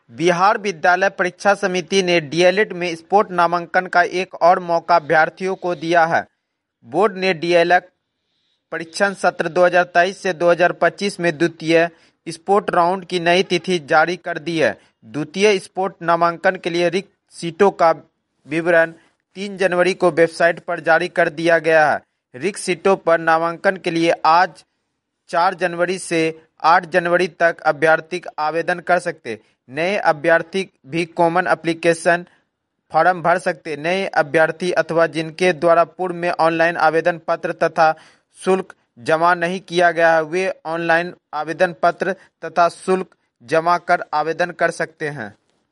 बिहार विद्यालय परीक्षा समिति ने डीएलएड में स्पोर्ट नामांकन का एक और मौका अभ्यर्थियों को दिया है। बोर्ड ने डीएलएड परीक्षण सत्र 2023 से 2025 में द्वितीय स्पोर्ट राउंड की नई तिथि जारी कर दी है। द्वितीय स्पोर्ट नामांकन के लिए रिक्त सीटों का विवरण 3 जनवरी को वेबसाइट पर जारी कर दिया गया है। रिक्त सीटों पर नामांकन के लिए आज 4 जनवरी से 8 जनवरी तक अभ्यर्थी आवेदन कर सकते। नए अभ्यर्थी भी कॉमन एप्लीकेशन फॉर्म भर सकते। नए अभ्यर्थी अथवा जिनके द्वारा पूर्व में ऑनलाइन आवेदन पत्र तथा शुल्क जमा नहीं किया गया है, वे ऑनलाइन आवेदन पत्र तथा शुल्क जमा कर आवेदन कर सकते हैं।